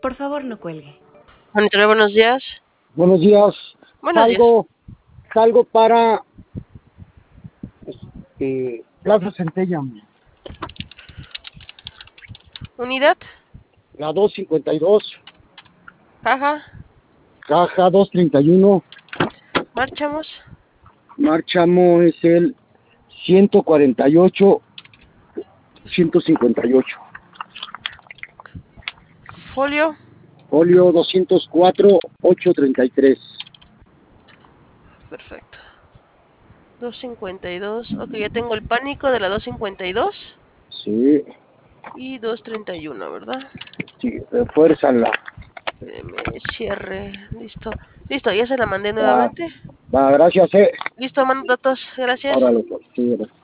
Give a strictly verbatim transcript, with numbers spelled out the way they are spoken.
Por favor, no cuelgue. Monitoreo, buenos días. Buenos días. Buenos salgo, salgo para este, Plaza Centella, Unidad, la doscientos cincuenta y dos, caja, caja doscientos treinta y uno, marchamos. marchamo es el ciento cuarenta y ocho, ciento cincuenta y ocho. Folio, Folio doscientos cuatro, ochocientos treinta y tres. perfecto. doscientos cincuenta y dos, ok, ya tengo el pánico de la doscientos cincuenta y dos Sí, y doscientos treinta y uno, ¿verdad? sí, refuérzala. Me cierre, listo. Listo, ya se la mandé Va, nuevamente. va, gracias, eh. Listo, mando datos, gracias. Órale, pues, sí, gracias.